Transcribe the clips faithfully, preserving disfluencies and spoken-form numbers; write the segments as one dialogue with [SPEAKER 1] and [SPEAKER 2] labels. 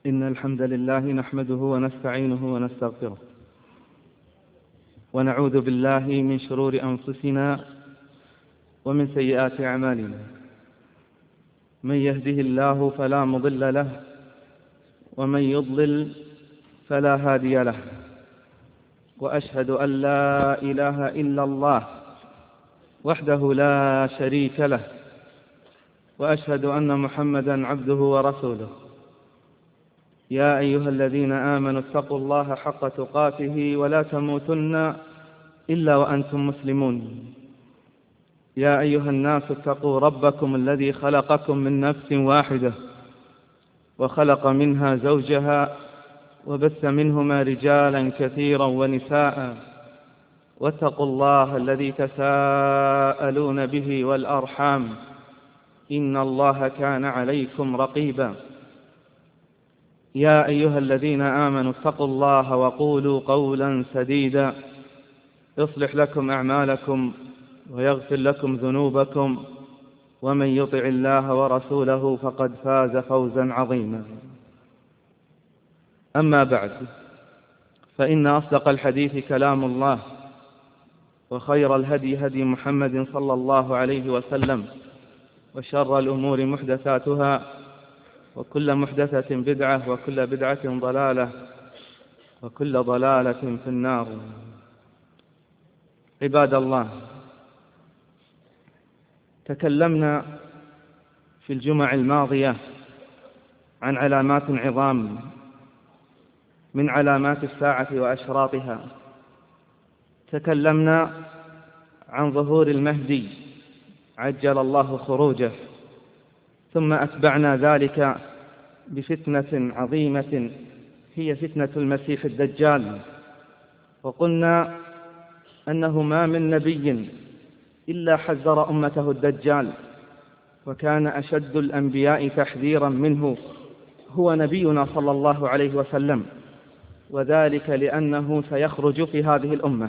[SPEAKER 1] إن الحمد لله نحمده ونستعينه ونستغفره، ونعوذ بالله من شرور أنفسنا ومن سيئات أعمالنا. من يهده الله فلا مضل له، ومن يضلل فلا هادي له، وأشهد أن لا إله إلا الله وحده لا شريك له، وأشهد أن محمدا عبده ورسوله. يا أيها الذين آمنوا اتقوا الله حق تقاته ولا تموتن إلا وأنتم مسلمون. يا أيها الناس اتقوا ربكم الذي خلقكم من نفس واحدة، وخلق منها زوجها، وبث منهما رجالا كثيرا ونساء، واتقوا الله الذي تساءلون به والأرحام، إن الله كان عليكم رقيبا. يا أيها الذين آمنوا اتقوا الله وقولوا قولا سديدا يصلح لكم أعمالكم ويغفر لكم ذنوبكم، ومن يطع الله ورسوله فقد فاز فوزا عظيما. أما بعد، فإن أصدق الحديث كلام الله، وخير الهدي هدي محمد صلى الله عليه وسلم، وشر الأمور محدثاتها، وكل محدثة بدعة، وكل بدعة ضلالة، وكل ضلالة في النار. عباد الله، تكلمنا في الجمع الماضية عن علامات عظام من علامات الساعة وأشراطها. تكلمنا عن ظهور المهدي عجل الله خروجه، ثم أتبعنا ذلك بفتنة عظيمة هي فتنة المسيح الدجال، وقلنا أنه ما من نبي إلا حذر أمته الدجال، وكان أشد الأنبياء تحذيرا منه هو نبينا صلى الله عليه وسلم، وذلك لأنه سيخرج في هذه الأمة،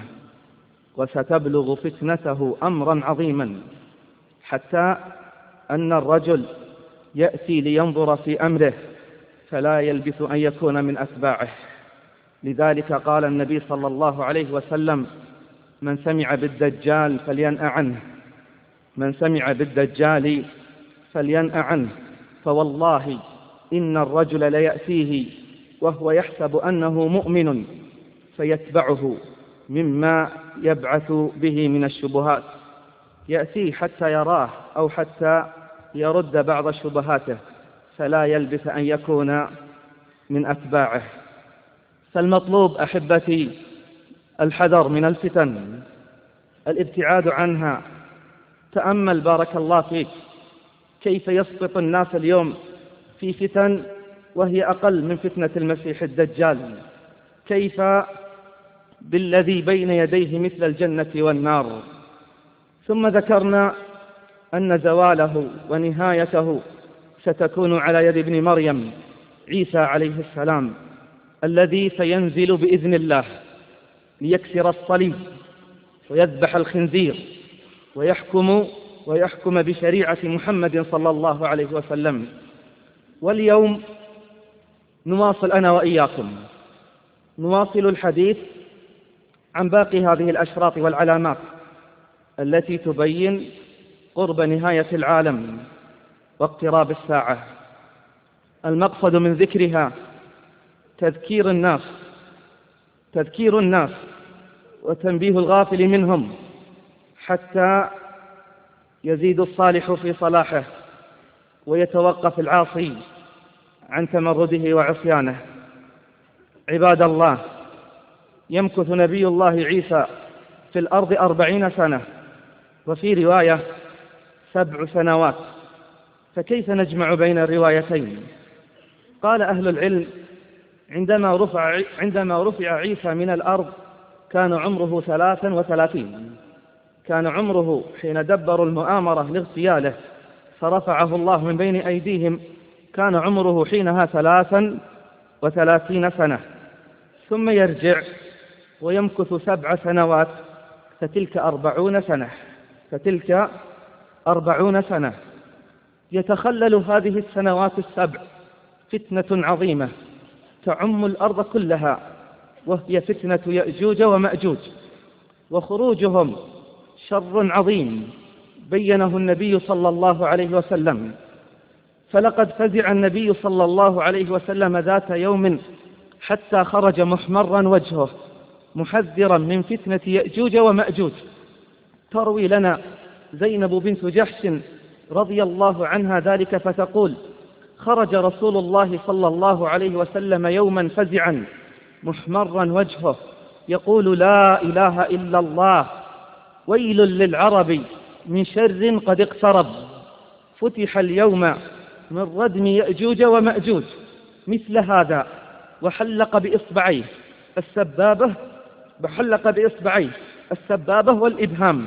[SPEAKER 1] وستبلغ فتنته أمرا عظيما، حتى أن الرجل يأتي لينظر في أمره فلا يلبث أن يكون من أتباعه. لذلك قال النبي صلى الله عليه وسلم: من سمع بالدجال فلينأ عنه، من سمع بالدجال فلينأ عنه، فوالله إن الرجل ليأتيه وهو يحسب أنه مؤمن فيتبعه مما يبعث به من الشبهات، يأتيه حتى يراه أو حتى يرد بعض شبهاته، فلا يلبث أن يكون من أتباعه. فالمطلوب أحبتي الحذر من الفتن، الابتعاد عنها. تأمل بارك الله فيك كيف يسقط الناس اليوم في فتن وهي أقل من فتنة المسيح الدجال، كيف بالذي بين يديه مثل الجنة والنار. ثم ذكرنا أن زواله ونهايته ستكون على يد ابن مريم عيسى عليه السلام، الذي سينزل بإذن الله ليكسر الصليب ويذبح الخنزير ويحكم ويحكم بشريعة محمد صلى الله عليه وسلم. واليوم نواصل أنا وإياكم نواصل الحديث عن باقي هذه الأشراط والعلامات التي تبين قرب نهاية العالم واقتراب الساعة. المقصد من ذكرها تذكير الناس تذكير الناس وتنبيه الغافل منهم، حتى يزيد الصالح في صلاحه ويتوقف العاصي عن تمرده وعصيانه. عباد الله، يمكث نبي الله عيسى في الأرض أربعين سنة، وفي رواية سبع سنوات، فكيف نجمع بين الروايتين؟ قال أهل العلم: عندما رفع, عندما رفع عيسى من الأرض كان عمره ثلاثا وثلاثين، كان عمره حين دبروا المؤامرة لاغتياله فرفعه الله من بين أيديهم، كان عمره حينها ثلاثا وثلاثين سنة، ثم يرجع ويمكث سبع سنوات، فتلك أربعون سنة فتلك أربعون سنة. يتخلل هذه السنوات السبع فتنة عظيمة تعم الأرض كلها، وهي فتنة يأجوج ومأجوج، وخروجهم شر عظيم بينه النبي صلى الله عليه وسلم. فلقد فزع النبي صلى الله عليه وسلم ذات يوم حتى خرج محمرا وجهه محذرا من فتنة يأجوج ومأجوج. تروي لنا زينب بنت جحش رضي الله عنها ذلك فتقول: خرج رسول الله صلى الله عليه وسلم يوما فزعا محمرا وجهه يقول: لا إله إلا الله، ويل للعرب من شر قد اقترب، فتح اليوم من ردم يأجوج ومأجوج. مثل هذا، وحلق بإصبعيه السبابة وحلق بإصبعيه السبابة والإبهام.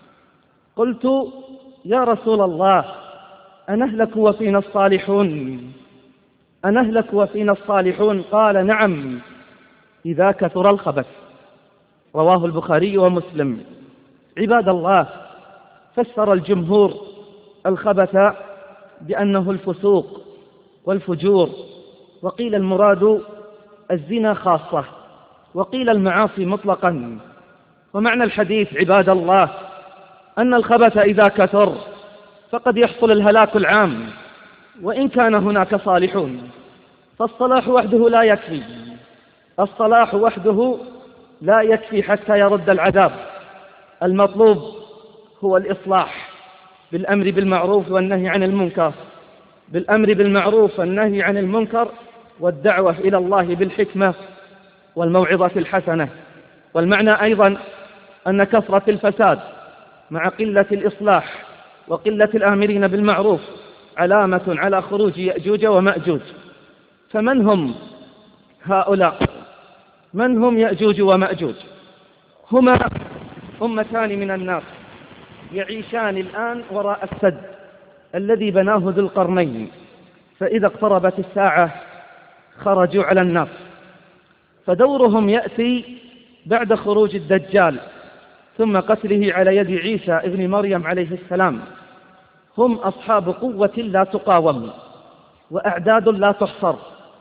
[SPEAKER 1] قلت: يا رسول الله، أنهلك وفينا الصالحون أنهلك وفينا الصالحون؟ قال: نعم، إذا كثر الخبث. رواه البخاري ومسلم. عباد الله، فسر الجمهور الخبث بأنه الفسوق والفجور، وقيل المراد الزنا خاصة، وقيل المعاصي مطلقا. ومعنى الحديث عباد الله أن الخبث إذا كثر فقد يحصل الهلاك العام، وإن كان هناك صالحون، فالصلاح وحده لا يكفي الصلاح وحده لا يكفي حتى يرد العذاب. المطلوب هو الإصلاح بالأمر بالمعروف والنهي عن المنكر بالأمر بالمعروف والنهي عن المنكر والدعوة إلى الله بالحكمة والموعظة الحسنة. والمعنى أيضا أن كثرة الفساد مع قلة الإصلاح وقلة الآمرين بالمعروف علامة على خروج يأجوج ومأجوج. فمن هم هؤلاء؟ من هم يأجوج ومأجوج؟ هما أمتان من الناس يعيشان الآن وراء السد الذي بناه ذو القرنين، فإذا اقتربت الساعة خرجوا على الناس، فدورهم يأتي بعد خروج الدجال ثم قتله على يد عيسى ابن مريم عليه السلام. هم أصحاب قوة لا تقاوم وأعداد لا تحصر،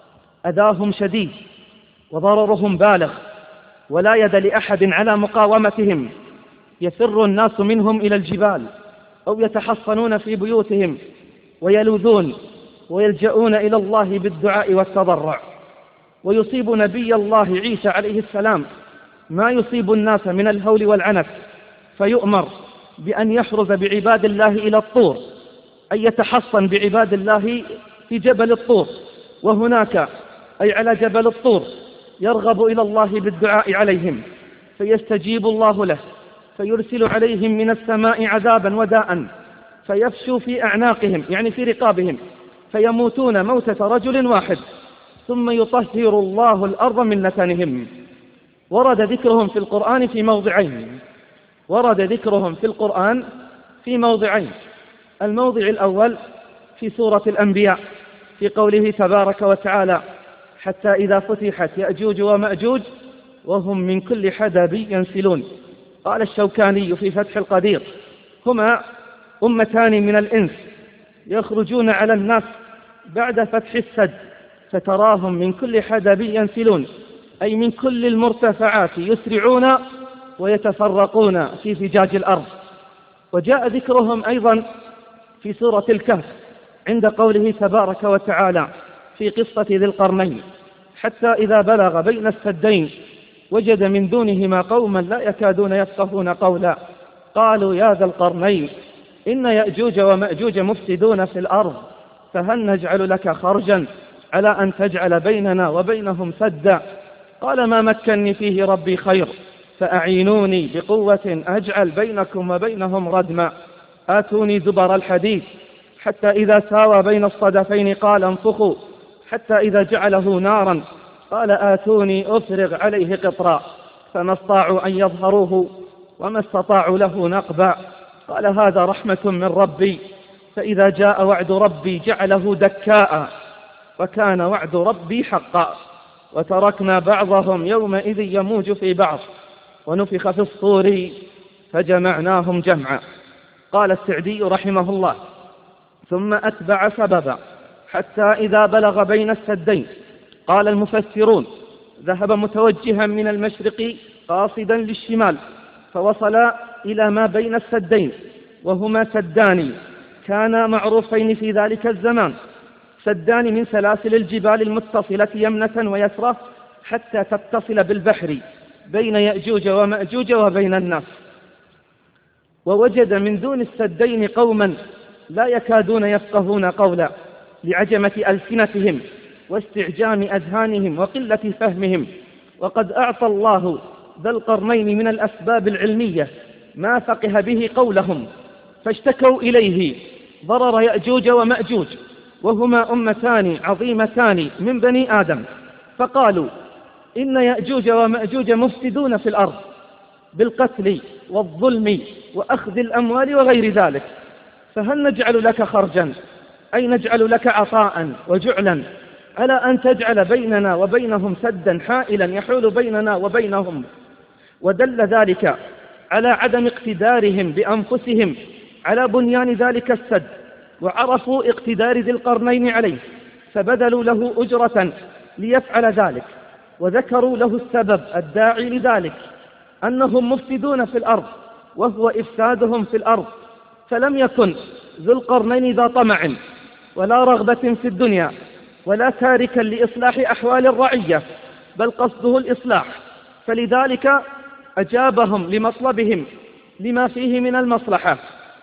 [SPEAKER 1] أذاهم شديد وضررهم بالغ، ولا يد لأحد على مقاومتهم. يفر الناس منهم إلى الجبال أو يتحصنون في بيوتهم ويلوذون ويلجؤون إلى الله بالدعاء والتضرع. ويصيب نبي الله عيسى عليه السلام ما يصيب الناس من الهول والعنف، فيؤمر بأن يحرز بعباد الله إلى الطور، أي يتحصن بعباد الله في جبل الطور، وهناك أي على جبل الطور يرغب إلى الله بالدعاء عليهم، فيستجيب الله له، فيرسل عليهم من السماء عذابا وداء فيفشو في أعناقهم، يعني في رقابهم، فيموتون موتة رجل واحد، ثم يطهر الله الأرض من نتنهم. ورد ذكرهم في القرآن في موضعين ورد ذكرهم في القرآن في موضعين الموضع الأول في سورة الأنبياء في قوله تبارك وتعالى: حتى إذا فتحت يأجوج ومأجوج وهم من كل حدب ينسلون. قال الشوكاني في فتح القدير: هما أمتان من الإنس يخرجون على الناس بعد فتح السد، فتراهم من كل حدب ينسلون، أي من كل المرتفعات يسرعون ويتفرقون في فجاج الأرض. وجاء ذكرهم أيضا في سورة الكهف عند قوله تبارك وتعالى في قصة ذي القرنين: حتى إذا بلغ بين السدين وجد من دونهما قوما لا يكادون يفقهون قولا، قالوا يا ذا القرنين إن يأجوج ومأجوج مفسدون في الأرض، فهل نجعل لك خرجا على أن تجعل بيننا وبينهم سدا؟ قال ما مكنني فيه ربي خير، فأعينوني بقوة أجعل بينكم وبينهم ردما، آتوني زبر الحديد حتى إذا ساوى بين الصدفين قال انفخوا، حتى إذا جعله نارا قال آتوني أفرغ عليه قطرا، فما استطاعوا أن يظهروه وما استطاعوا له نقبا. قال هذا رحمة من ربي، فإذا جاء وعد ربي جعله دكاء، وكان وعد ربي حقا. وتركنا بعضهم يومئذ يموج في بعض، ونفخ في الصور فجمعناهم جمعا. قال السعدي رحمه الله: ثم أتبع سببا حتى إذا بلغ بين السدين قال المفسرون: ذهب متوجها من المشرق قاصدا للشمال، فوصل إلى ما بين السدين، وهما سدان كانا معروفين في ذلك الزمان، سدان من سلاسل الجبال المتصلة يمنة ويسرى حتى تتصل بالبحر بين يأجوج ومأجوج وبين الناس. ووجد من دون السدين قوما لا يكادون يفقهون قولا لعجمة ألسنتهم واستعجام أذهانهم وقلة فهمهم، وقد أعطى الله ذا القرنين من الأسباب العلمية ما فقه به قولهم، فاشتكوا إليه ضرر يأجوج ومأجوج، وهما أمتان عظيمتان من بني آدم، فقالوا: إن يأجوج ومأجوج مفسدون في الأرض بالقتل والظلم وأخذ الأموال وغير ذلك، فهل نجعل لك خرجا، أي نجعل لك عطاء وجعلا على أن تجعل بيننا وبينهم سدا حائلا يحول بيننا وبينهم؟ ودل ذلك على عدم اقتدارهم بأنفسهم على بنيان ذلك السد، وعرفوا اقتدار ذي القرنين عليه، فبذلوا له أجرة ليفعل ذلك، وذكروا له السبب الداعي لذلك، أنهم مفسدون في الأرض وهو إفسادهم في الأرض. فلم يكن ذو القرنين ذا طمع ولا رغبة في الدنيا ولا تاركا لإصلاح أحوال الرعية، بل قصده الإصلاح، فلذلك أجابهم لمطلبهم لما فيه من المصلحة،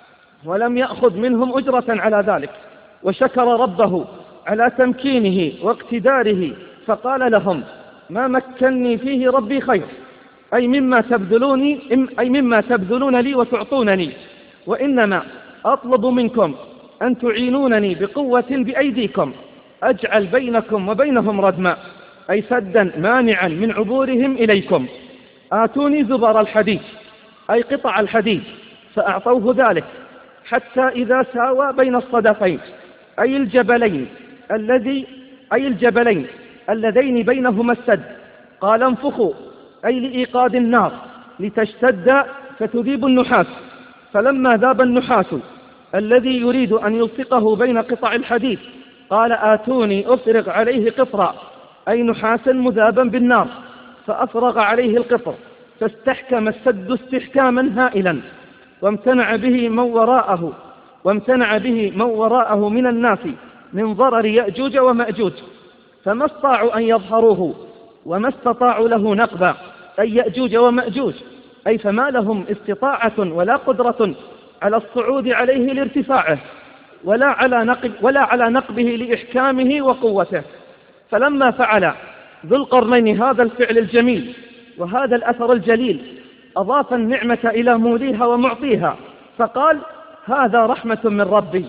[SPEAKER 1] ولم يأخذ منهم أجرة على ذلك، وشكر ربه على تمكينه واقتداره، فقال لهم: ما مكنني فيه ربي خير، أي مما تبذلوني أي مما تبذلون لي وتعطونني، وإنما أطلب منكم أن تعينونني بقوة بأيديكم أجعل بينكم وبينهم ردما، أي سدا مانعا من عبورهم إليكم. آتوني زبر الحديد، أي قطع الحديد، فأعطوه ذلك، حتى إذا ساوى بين الصدفين، أي الجبلين الذي أي الجبلين اللذين بينهما السد، قال: انفخوا، أي لإيقاد النار لتشتد فتذيب النحاس. فلما ذاب النحاس الذي يريد أن يلصقه بين قطع الحديد، قال: آتوني أفرغ عليه قطرا، أي نحاسا مذابا بالنار، فأفرغ عليه القطر، فاستحكم السد استحكاما هائلا، وامتنع به من وراءه وامتنع به من وراءه من الناس من ضرر يأجوج ومأجوج، فما استطاعوا أن يظهروه وما استطاعوا له نقبا، أي يأجوج ومأجوج، أي فما لهم استطاعة ولا قدرة على الصعود عليه لارتفاعه، ولا على نقب ولا على نقبه لإحكامه وقوته. فلما فعل ذو القرنين هذا الفعل الجميل وهذا الأثر الجليل، أضاف النعمة إلى موليها ومعطيها، فقال: هذا رحمة من ربي،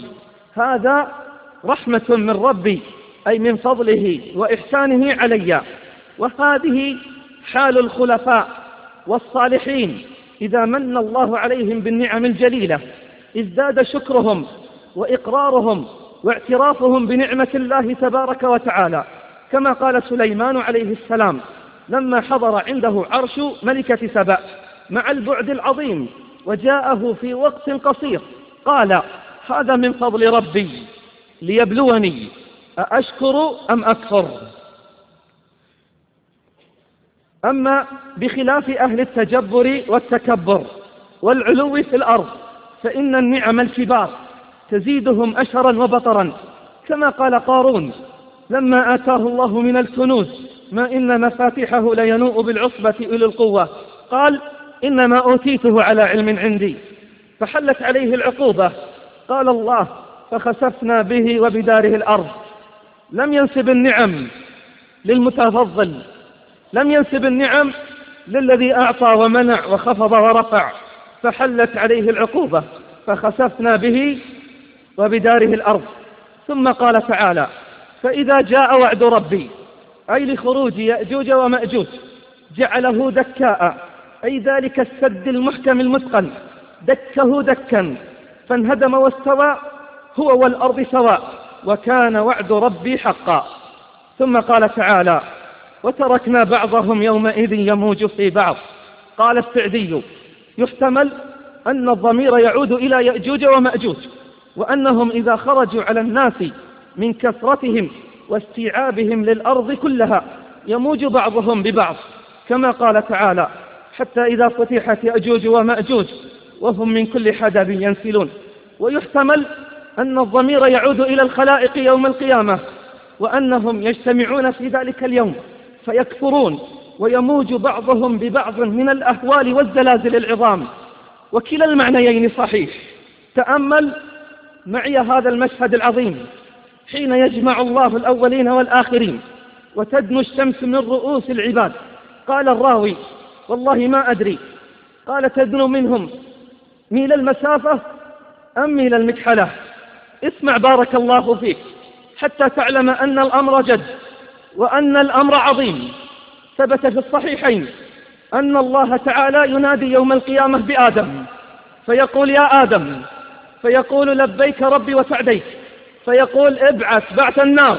[SPEAKER 1] هذا رحمة من ربي، أي من فضله وإحسانه علي. وهذه حال الخلفاء والصالحين إذا من الله عليهم بالنعم الجليلة، ازداد شكرهم وإقرارهم واعترافهم بنعمة الله تبارك وتعالى، كما قال سليمان عليه السلام لما حضر عنده عرش ملكة سبأ مع البعد العظيم وجاءه في وقت قصير، قال: هذا من فضل ربي ليبلوني أأشكر أم أكفر. أما بخلاف أهل التجبر والتكبر والعلو في الأرض، فإن النعم الكبار تزيدهم أشرا وبطرا، كما قال قارون لما آتاه الله من الكنوز ما إن مفاتحه لينوء بالعصبة أولي القوة، قال: إنما أوتيته على علم عندي، فحلت عليه العقوبة، قال الله: فخسفنا به وبداره الأرض. لم ينسب النعم للمتفضل، لم ينسب النعم للذي أعطى ومنع وخفض ورفع، فحلت عليه العقوبة، فخسفنا به وبداره الأرض. ثم قال تعالى: فإذا جاء وعد ربي، أي لخروج يأجوج ومأجوج، جعله دكاء، أي ذلك السد المحكم المتقن، دكه دكا فانهدم واستوى هو والأرض سواء، وكان وعد ربي حقا. ثم قال تعالى: وتركنا بعضهم يومئذ يموج في بعض. قال السعدي: يحتمل أن الضمير يعود إلى يأجوج ومأجوج، وأنهم إذا خرجوا على الناس من كثرتهم واستيعابهم للأرض كلها يموج بعضهم ببعض، كما قال تعالى: حتى إذا فتحت يأجوج ومأجوج وهم من كل حدب ينسلون. ويحتمل أن الضمير يعود إلى الخلائق يوم القيامة، وأنهم يجتمعون في ذلك اليوم فيكفرون ويموج بعضهم ببعض من الأهوال والزلازل العظام. وكلا المعنيين صحيح. تأمل معي هذا المشهد العظيم حين يجمع الله الأولين والآخرين وتدنو الشمس من رؤوس العباد. قال الراوي: والله ما أدري، قال: تدنو منهم ميل المسافة أم ميل المكحلة؟ اسمع بارك الله فيك حتى تعلم أن الأمر جد وأن الأمر عظيم. ثبت في الصحيحين أن الله تعالى ينادي يوم القيامة بآدم فيقول: يا آدم، فيقول: لبيك ربي وسعديك، فيقول: ابعث بعث النار.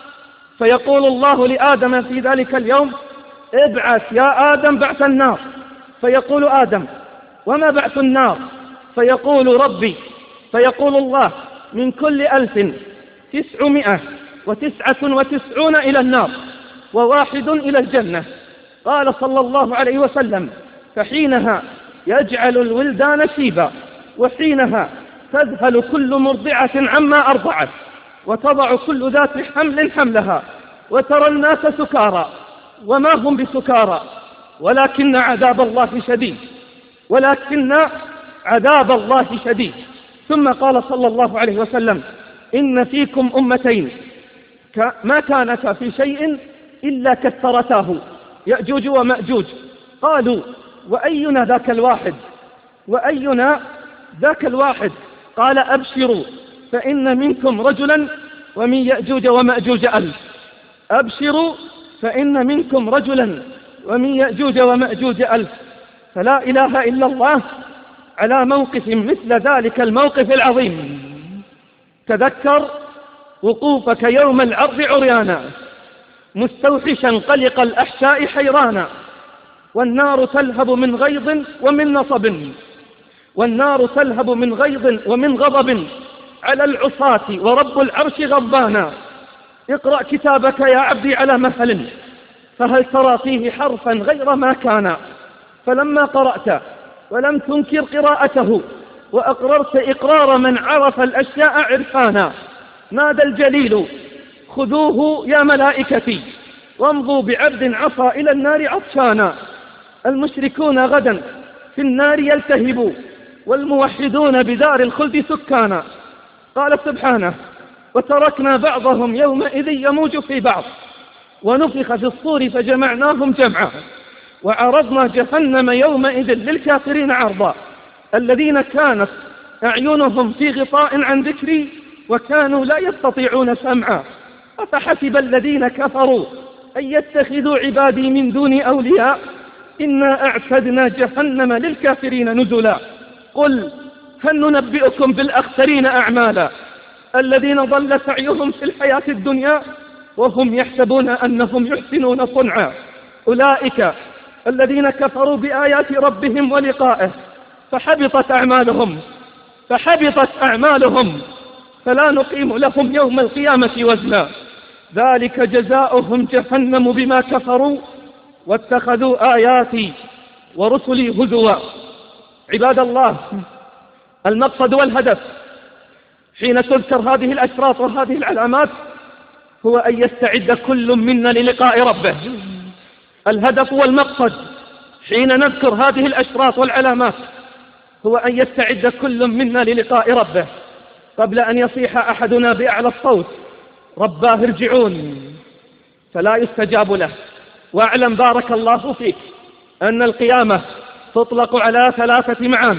[SPEAKER 1] فيقول الله لآدم في ذلك اليوم: ابعث يا آدم بعث النار. فيقول آدم: وما بعث النار؟ فيقول: ربي. فيقول الله: من كل ألف تسعمائة وتسعة وتسعون إلى النار وواحد إلى الجنة. قال صلى الله عليه وسلم: فحينها يجعل الولدان شيبا، وحينها تذهل كل مرضعة عما أرضعت، وتضع كل ذات حمل حملها، وترى الناس سكارى وما هم بسكارى ولكن عذاب الله شديد، ولكن عذاب الله شديد. ثم قال صلى الله عليه وسلم: إن فيكم أمتين ما كانتا في شيء إلا كثرتاه، يأجوج ومأجوج. قالوا: وأينا ذاك الواحد؟ وأينا ذاك الواحد؟ قال: أبشروا فإن منكم رجلا ومن يأجوج ومأجوج ألف. أبشروا فإن منكم رجلا ومن يأجوج ومأجوج ألف. فلا إله إلا الله على موقف مثل ذلك الموقف العظيم. تذكر وقوفك يوم العرض عريانا مستوحشا قلق الأحشاء حيرانا، والنار تلهب من غيظ ومن نصب، والنار تلهب من غيظ ومن غضب على العصاة ورب العرش غضبانا. اقرأ كتابك يا عبدي على مهل، فهل ترى فيه حرفا غير ما كان؟ فلما قرأت ولم تنكر قراءته وأقررت إقرار من عرف الأشياء عرفانا، نادى الجليل: خذوه يا ملائكتي وامضوا بعبد عصى إلى النار عطشانا. المشركون غدا في النار يلتهبوا، والموحدون بدار الخلد سكانا. قال سبحانه: وتركنا بعضهم يومئذ يموج في بعض، ونفخ في الصور فجمعناهم جمعا، وعرضنا جهنم يومئذ للكافرين عرضا، الذين كانت أعينهم في غطاء عن ذكري وكانوا لا يستطيعون سمعا. أفحسب الذين كفروا أن يتخذوا عبادي من دوني أولياء، إنا أعتدنا جهنم للكافرين نزلا. قل هل ننبئكم بالأخسرين أعمالا، الذين ضل سعيهم في الحياة الدنيا وهم يحسبون أنهم يحسنون صنعا، أولئك الذين كفروا بآيات ربهم ولقائه فحبطت أعمالهم فحبطت أعمالهم فلا نقيم لهم يوم القيامة وزنا، ذلك جزاؤهم جهنم بما كفروا واتخذوا آياتي ورسلي هزوا. عباد الله، المقصد والهدف حين تذكر هذه الأشراط وهذه العلامات هو أن يستعد كل منا للقاء ربه. الهدف والمقصد حين نذكر هذه الأشراط والعلامات هو أن يستعد كل منا للقاء ربه قبل أن يصيح أحدنا بأعلى الصوت: رباه ارجعون، فلا يستجاب له. واعلم بارك الله فيك أن القيامة تطلق على ثلاثة معان: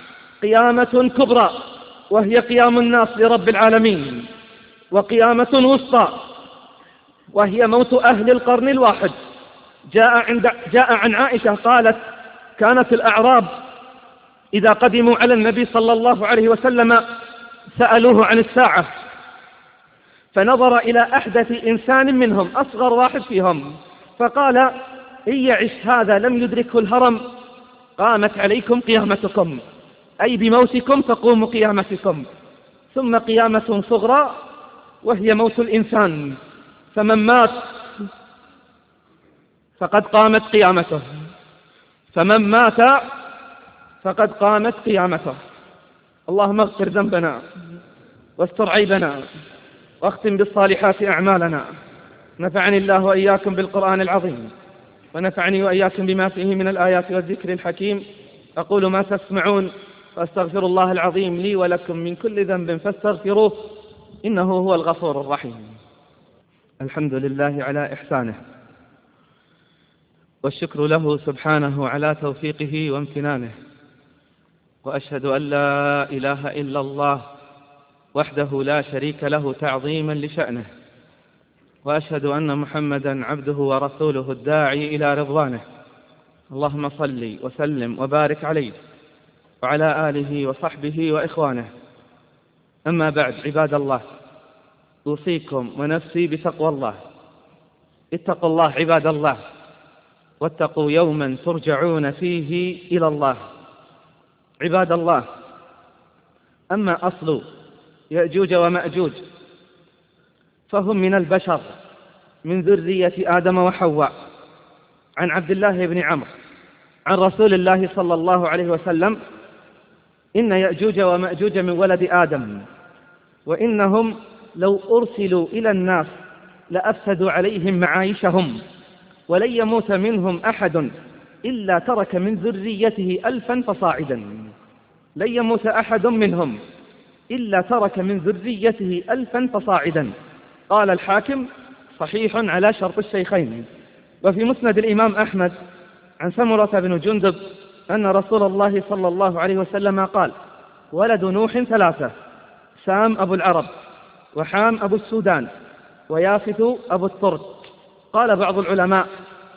[SPEAKER 1] قيامة كبرى وهي قيام الناس لرب العالمين، وقيامة وسطى وهي موت أهل القرن الواحد. جاء, عند جاء عن عائشة قالت: كانت الأعراب إذا قدموا على النبي صلى الله عليه وسلم سألوه عن الساعة، فنظر إلى أحدث إنسان منهم أصغر واحد فيهم فقال: إن يعش هذا لم يدركه الهرم قامت عليكم قيامتكم، أي بموتكم تقوم قيامتكم. ثم قيامة صغرى وهي موت الإنسان، فمن مات فقد قامت قيامته، فمن مات فقد قامت قيامته. اللهم اغفر ذنبنا واستر عيبنا واختم بالصالحات أعمالنا. نفعني الله وإياكم بالقرآن العظيم، ونفعني وإياكم بما فيه من الآيات والذكر الحكيم. أقول ما تسمعون وأستغفر الله العظيم لي ولكم من كل ذنب فاستغفروه إنه هو الغفور الرحيم. الحمد لله على إحسانه، والشكر له سبحانه على توفيقه وامتنانه، وأشهد أن لا إله إلا الله وحده لا شريك له تعظيما لشأنه، وأشهد أن محمدا عبده ورسوله الداعي إلى رضوانه. اللهم صل وسلم وبارك عليه وعلى آله وصحبه وإخوانه. أما بعد، عباد الله، أوصيكم ونفسي بتقوى الله. اتقوا الله عباد الله، واتقوا يوما ترجعون فيه إلى الله. عباد الله، أما أصل يأجوج ومأجوج فهم من البشر من ذرية آدم وحواء. عن عبد الله بن عمرو عن رسول الله صلى الله عليه وسلم: إن يأجوج ومأجوج من ولد آدم، وإنهم لو أرسلوا إلى الناس لأفسدوا عليهم معايشهم، ولن يموت منهم أحد إلا ترك من ذريته ألفا فصاعدا. لن يموت أحد منهم إلا ترك من ذريته ألفا فصاعدا. قال الحاكم: صحيح على شرط الشيخين. وفي مسند الإمام أحمد عن سمرة بن جندب أن رسول الله صلى الله عليه وسلم قال: ولد نوح ثلاثة: سام أبو العرب، وحام أبو السودان، ويافث أبو الترك. قال بعض العلماء: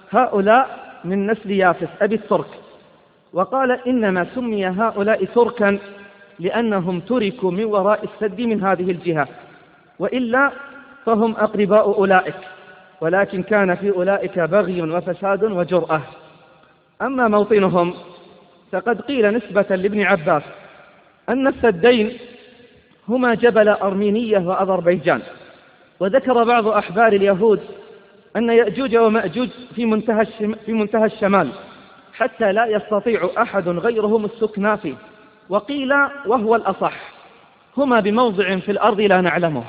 [SPEAKER 1] هؤلاء من نسل يافث أبي الترك. وقال: إنما سمي هؤلاء تركا لأنهم تركوا من وراء السد من هذه الجهة، وإلا فهم أقرباء أولئك، ولكن كان في أولئك بغي وفساد وجرأة. أما موطنهم فقد قيل نسبة لابن عباس أن السدين هما جبل أرمينية وأذربيجان. وذكر بعض أحبار اليهود أن يأجوج ومأجوج في منتهى, في منتهى الشمال، حتى لا يستطيع أحد غيرهم السكنى فيه. وقيل وهو الأصح: هما بموضع في الأرض لا نعلمه،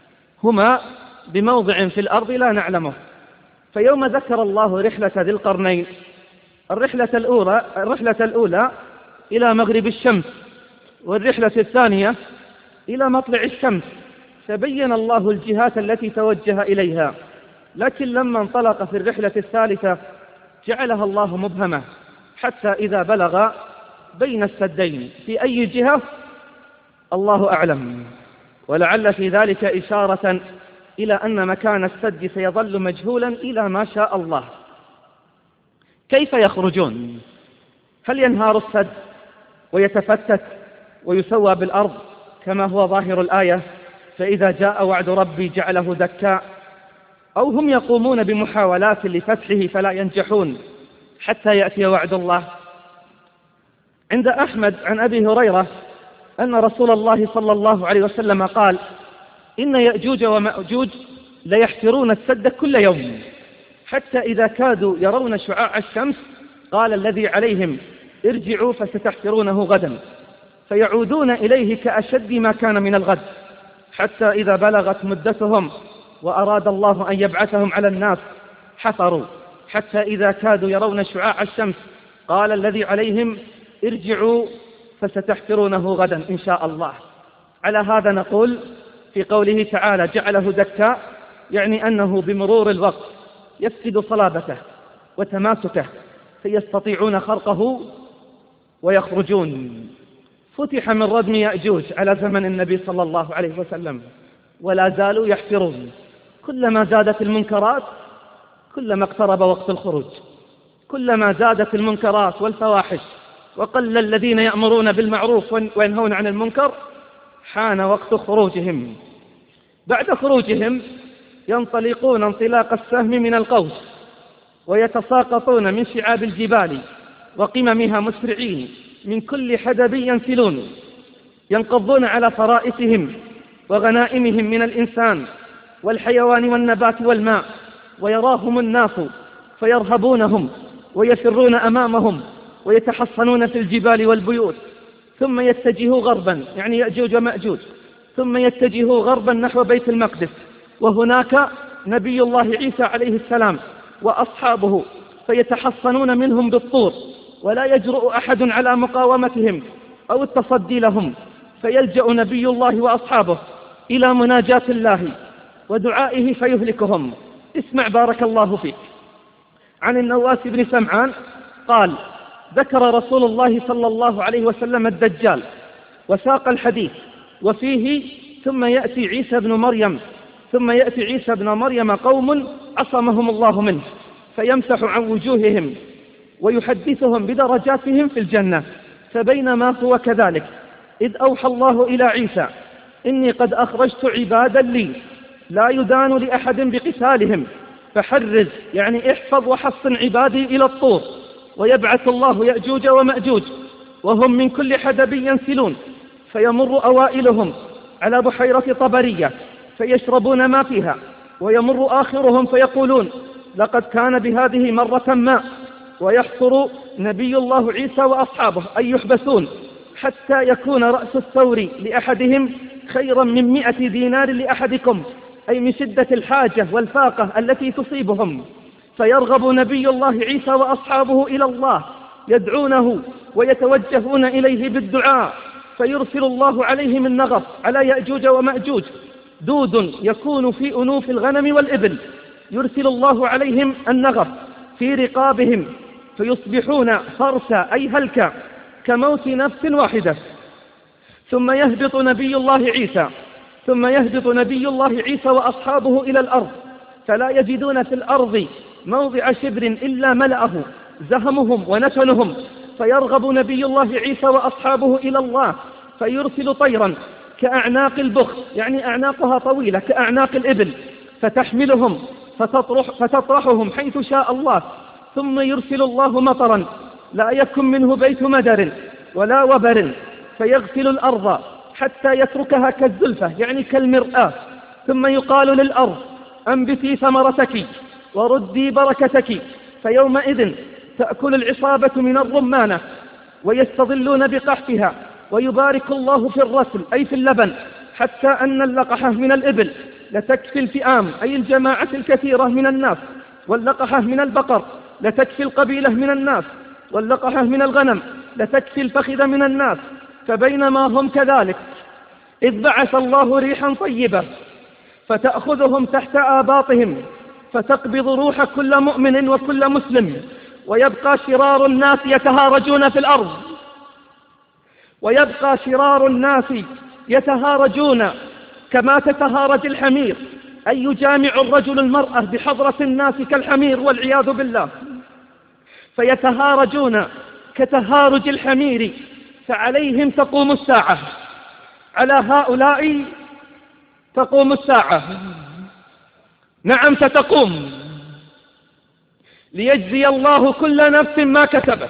[SPEAKER 1] هما بموضع في الأرض لا نعلمه. فيوم ذكر الله رحلة ذي القرنين، الرحلة الأولى, الرحلة الأولى إلى مغرب الشمس، والرحلة الثانية إلى مطلع الشمس، فبين الله الجهات التي توجه إليها. لكن لما انطلق في الرحلة الثالثة جعلها الله مبهمة، حتى إذا بلغ بين السدين في أي جهة الله أعلم. ولعل في ذلك إشارة إلى أن مكان السد سيظل مجهولا إلى ما شاء الله. كيف يخرجون؟ هل ينهار السد ويتفتت ويسوى بالأرض كما هو ظاهر الآية: فإذا جاء وعد ربي جعله دكا، أو هم يقومون بمحاولات لفتحه فلا ينجحون حتى يأتي وعد الله؟ عند أحمد عن أبي هريرة أن رسول الله صلى الله عليه وسلم قال: إن يأجوج ومأجوج ليحفرون السد كل يوم، حتى إذا كادوا يرون شعاع الشمس قال الذي عليهم: ارجعوا فستحفرونه غدا، فيعودون إليه كأشد ما كان من الغد، حتى إذا بلغت مدتهم وأراد الله أن يبعثهم على الناس حفروا، حتى إذا كادوا يرون شعاع الشمس قال الذي عليهم: ارجعوا فستحفرونه غدا إن شاء الله. على هذا نقول في قوله تعالى: جعله دكا، يعني أنه بمرور الوقت يفقد صلابته وتماسكه، فيستطيعون خرقه ويخرجون. فتح من ردم يأجوج على زمن النبي صلى الله عليه وسلم، ولا زالوا يحفرون. كلما زادت المنكرات كلما اقترب وقت الخروج، كلما زادت المنكرات والفواحش وقل الذين يأمرون بالمعروف وينهون عن المنكر حان وقت خروجهم. بعد خروجهم ينطلقون انطلاق السهم من القوس، ويتساقطون من شعاب الجبال وقممها مسرعين، من كل حدب ينسلون، ينقضون على فرائسهم وغنائمهم من الإنسان،
[SPEAKER 2] والحيوان والنبات والماء، ويراهم الناس فيرهبونهم ويفرون أمامهم ويتحصنون في الجبال والبيوت، ثم يتجهوا غربا، يعني يأجوج ومأجوج، ثم يتجهوا غربا نحو بيت المقدس، وهناك نبي الله عيسى عليه السلام وأصحابه فيتحصنون منهم بالطور، ولا يجرؤ أحد على مقاومتهم أو التصدي لهم، فيلجأ نبي الله وأصحابه إلى مناجاة الله ودعائه فيهلكهم. اسمع بارك الله فيك. عن النواس بن سمعان قال: ذكر رسول الله صلى الله عليه وسلم الدجال وساق الحديث، وفيه: ثم يأتي عيسى بن مريم ثم يأتي عيسى بن مريم قوم عصمهم الله منه، فيمسح عن وجوههم ويحدثهم بدرجاتهم في الجنة. فبينما هو كذلك إذ أوحى الله إلى عيسى: إني قد أخرجت عبادا لي لا يدان لأحد بقتالهم، فحرز، يعني احفظ وحصن عبادي إلى الطور. ويبعث الله يأجوج ومأجوج وهم من كل حدب ينسلون، فيمر أوائلهم على بحيرة طبرية فيشربون ما فيها، ويمر آخرهم فيقولون: لقد كان بهذه مرة ما. ويحصر نبي الله عيسى وأصحابه أن يحبسون حتى يكون رأس الثور لأحدهم خيرا من مئة دينار لأحدكم، أي من شدة الحاجة والفاقة التي تصيبهم. فيرغب نبي الله عيسى وأصحابه إلى الله، يدعونه ويتوجهون إليه بالدعاء، فيرسل الله عليهم النغف على يأجوج ومأجوج، دود يكون في أنوف الغنم والإبل، يرسل الله عليهم النغف في رقابهم فيصبحون فرسا، أي هلكا، كموت نفس واحدة. ثم يهبط نبي الله عيسى ثم يهبط نبي الله عيسى وأصحابه إلى الأرض، فلا يجدون في الأرض موضع شبر إلا ملأه زهمهم ونتنهم. فيرغب نبي الله عيسى وأصحابه إلى الله، فيرسل طيرا كأعناق البخت، يعني أعناقها طويلة كأعناق الإبل، فتحملهم فتطرح فتطرحهم حيث شاء الله. ثم يرسل الله مطرا لا يكن منه بيت مدر ولا وبر، فيغسل الأرض حتى يتركها كالزلفة، يعني كالمرآة. ثم يقال للأرض: أنبتي ثمرتك وردي بركتك، فيومئذ تأكل العصابة من الرمانة ويستظلون بقحفها، ويبارك الله في الرسل، أي في اللبن، حتى أن اللقحة من الإبل لتكفي الفئام، أي الجماعة الكثيرة من الناس، واللقحة من البقر لتكفي القبيلة من الناس، واللقحة من الغنم لتكفي الفخذ من الناس. فبينما هم كذلك إذ بعث الله ريحا طيبة فتأخذهم تحت آباطهم، فتقبض روح كل مؤمن وكل مسلم، ويبقى شرار الناس يتهارجون في الأرض ويبقى شرار الناس يتهارجون كما تتهارج الحمير، أي يجامع الرجل المرأة بحضرة الناس كالحمير والعياذ بالله، فيتهارجون كتهارج الحمير. فعليهم تقوم الساعة، على هؤلاء تقوم الساعة، نعم ستقوم، ليجزي الله كل نفس ما كسبت.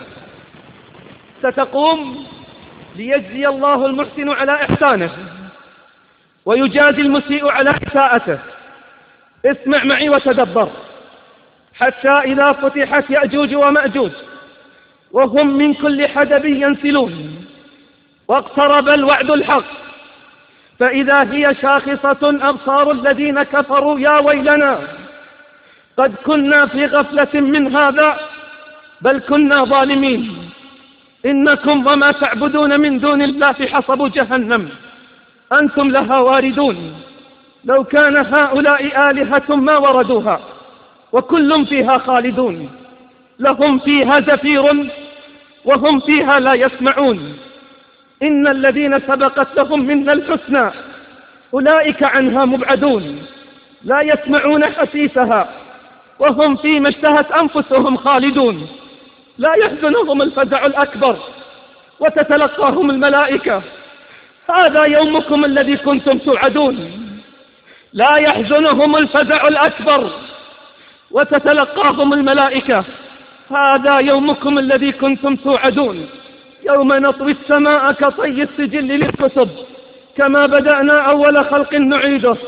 [SPEAKER 2] ستقوم ليجزي الله المحسن على إحسانه ويجازي المسيء على إساءته. اسمع معي وتدبر. حتى إذا فتحت يأجوج ومأجوج وهم من كل حدب ينسلون، واقترب الوعد الحق، فإذا هي شاخصة أبصار الذين كفروا: يا ويلنا قد كنا في غفلة من هذا بل كنا ظالمين، إنكم وما تعبدون من دون الله حصب جهنم أنتم لها واردون، لو كان هؤلاء آلهة ما وردوها وكل فيها خالدون، لهم فيها زفير وهم فيها لا يسمعون، إن الذين سبقت لهم منا الحسنى أولئك عنها مبعدون، لا يسمعون حسيسها وهم فيما اشتهت أنفسهم خالدون، لا يحزنهم الفزع الأكبر وتتلقاهم الملائكة: هذا يومكم الذي كنتم توعدون. لا يحزنهم الفزع الأكبر وتتلقاهم الملائكة: هذا يومكم الذي كنتم توعدون. يوم نطوي السماء كطي السجل للكتب، كما بدأنا أول خلق نعيده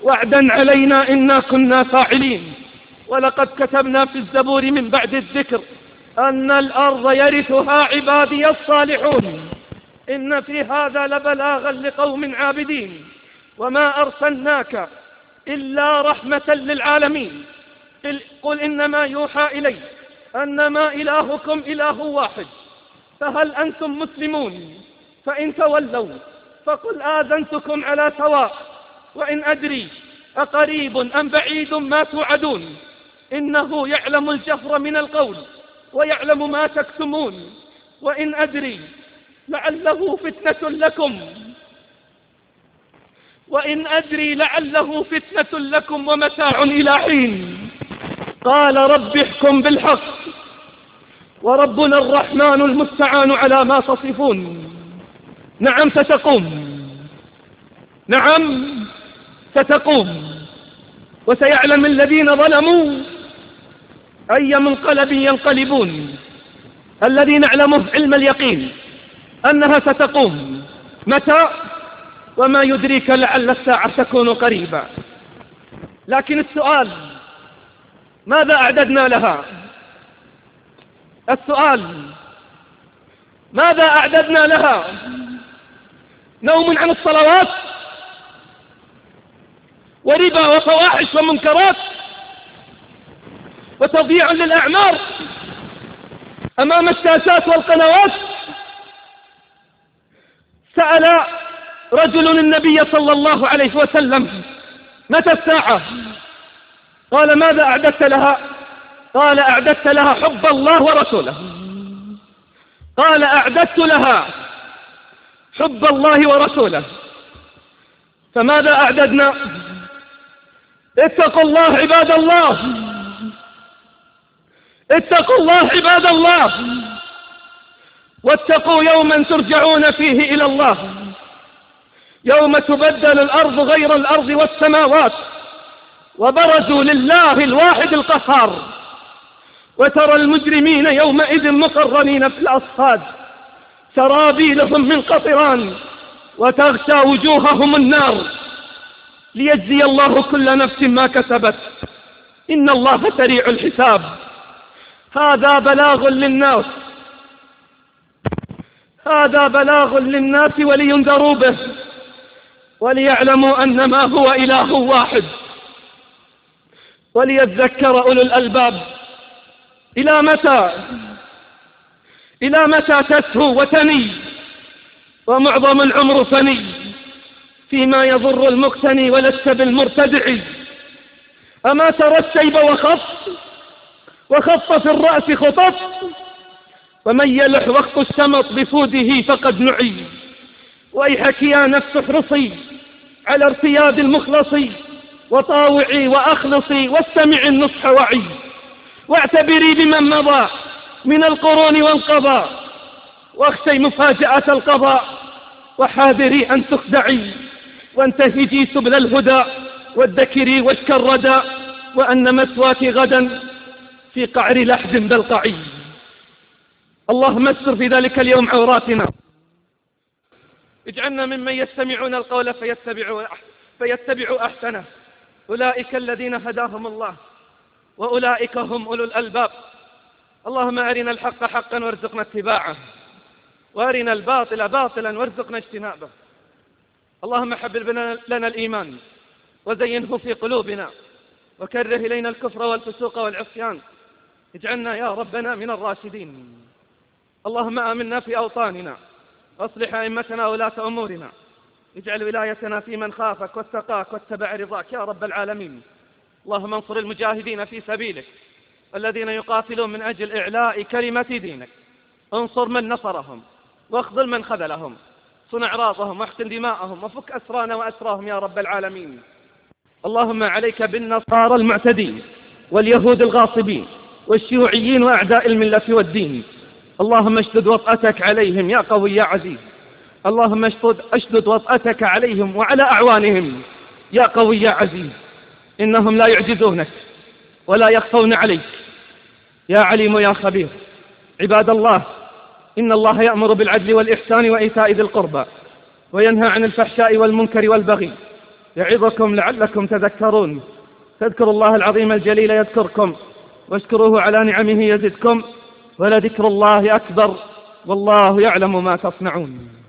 [SPEAKER 2] وعدا علينا إنا كنا فاعلين. ولقد كتبنا في الزبور من بعد الذكر أن الأرض يرثها عبادي الصالحون إن في هذا لبلاغا لقوم عابدين وما أرسلناك إلا رحمة للعالمين. قل إنما يوحى إلي أنما إلهكم إله واحد فهل أنتم مسلمون؟ فإن تولوا فقل آذنتكم على سواء وإن أدري أقريب أم بعيد ما توعدون إنه يعلم الجهر من القول ويعلم ما تكتمون وإن أدري لعله فتنة لكم وإن أدري لعله فتنة لكم ومتاع إلى حين. قال رب احكم بالحق وربنا الرحمن المستعان على ما تصفون. نعم ستقوم، نعم ستقوم، وسيعلم الذين ظلموا أي منقلب ينقلبون. الذي نعلمه علم اليقين أنها ستقوم. متى؟ وما يدريك لعل الساعة تكون قريبا. لكن السؤال ماذا أعددنا لها؟ السؤال ماذا أعددنا لها؟ نوم عن الصلوات وربا وفواحش ومنكرات وتضييع للأعمار أمام الشاشات والقنوات. سأل رجل النبي صلى الله عليه وسلم متى الساعة؟ قال ماذا أعددت لها؟ قال أعددت لها حب الله ورسوله. قال أعددت لها حب الله ورسوله. فماذا أعددنا؟ اتقوا الله عباد الله، اتقوا الله عباد الله، واتقوا يوما ترجعون فيه إلى الله يوم تبدل الأرض غير الأرض والسماوات وبرزوا لله الواحد القهار وترى المجرمين يومئذ مقرنين في الأصفاد سرابيلهم من قطران وتغشى وجوههم النار ليجزي الله كل نفس ما كسبت إن الله سريع الحساب. هذا بلاغ للناس، هذا بلاغ للناس ولينذروا به وليعلموا أنما هو إله واحد وليذكر أولو الألباب. إلى متى؟ إلى متى تسهو وتني ومعظم العمر فني فيما يضر المقتني ولست بالمرتدع؟ أما ترى الشيب وخط وخط في الرأس خطط ومن يلح وقت الشمط بفوده فقد نعي. ويحك يا نفس احرصي على ارتياد المخلص وطاوعي وأخلصي واستمع النصح وعي واعتبري بمن مضى من القرون وانقضى واخشي مفاجأة القضاء وحاذري أن تخدعي وانتهجي سبل الهدى وادكري واشك الردى وأن مثواك غدا في قعر لحد بلقعي. اللهم استر في ذلك اليوم عوراتنا، اجعلنا ممن يستمعون القول فيتبعوا فيتبعوا أحسنه. أولئك الذين هداهم الله وأولئك هم أولو الألباب. اللهم أرنا الحق حقا وارزقنا اتباعه وأرنا الباطل باطلا وارزقنا اجتنابه. اللهم حبب لنا الإيمان وزينه في قلوبنا وكره إلينا الكفر والفسوق والعصيان. اجعلنا يا ربنا من الراشدين. اللهم آمنا في أوطاننا واصلح أئمتنا ولاة أمورنا. اجعل ولايتنا في من خافك واتقاك واتبع رضاك يا رب العالمين. اللهم انصر المجاهدين في سبيلك الذين يقاتلون من أجل إعلاء كلمة دينك. انصر من نصرهم واخذل من خذلهم، صن أعراضهم واحقن دماءهم وفك أسرانا وأسراهم يا رب العالمين. اللهم عليك بالنصارى المعتدين واليهود الغاصبين والشيوعيين وأعداء الملة والدين. اللهم اشدد وطأتك عليهم يا قوي يا عزيز. اللهم اشدد, اشدد وطأتك عليهم وعلى أعوانهم يا قوي يا عزيز. إنهم لا يعجزونك ولا يخفون عليك يا عليم يا خبير. عباد الله، إن الله يأمر بالعدل والإحسان وإيتاء ذي القربى وينهى عن الفحشاء والمنكر والبغي يعظكم لعلكم تذكرون. فاذكروا الله العظيم الجليل يذكركم، واشكروه على نعمه يزدكم، ولذكر الله أكبر، والله يعلم ما تصنعون.